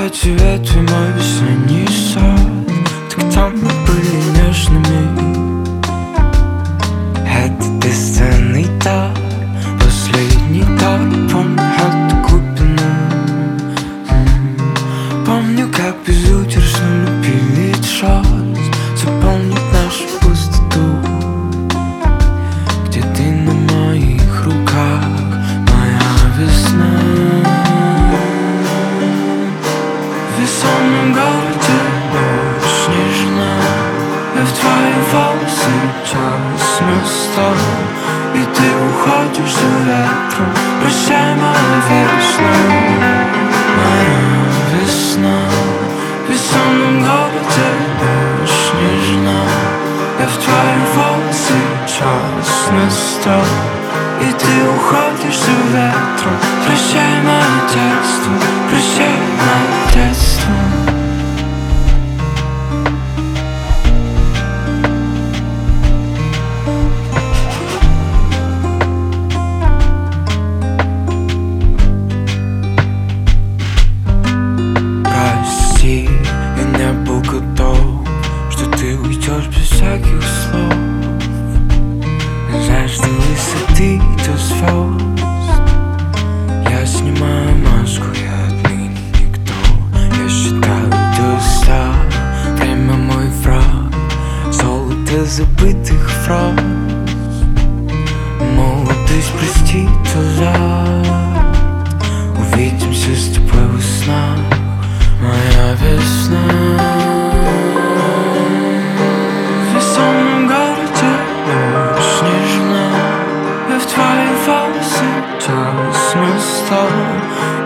тебе твой мой весенний сад. Так там мы были нежными. Это бесценный дар, последний дар. Помню эту глубину. Помню, как безудержно любили шанс заполнить нашу пустоту, где ты на моих руках, моя весна. В весеннем городе ночь нежна, я в твои волосы час места, и ты уходишь за ветром. Прощай, моя весна, моя весна. В весеннем городе ночь нежна, я в твои волосы час места, и ты уходишь за ветром. Прощай, мое детство, прощай, мое детство. Прости, я не был готов, что ты уйдешь без всяких слов. Жажду высоты до звезд. Я снимаю маску, я отныне никто. Я считаю до 100, время мой враг. Золото забытых фраз. Молодость простит назад. Увидимся с тобой во снах, моя весна. В весеннем городе ночь нежна, я в твои волосы час места,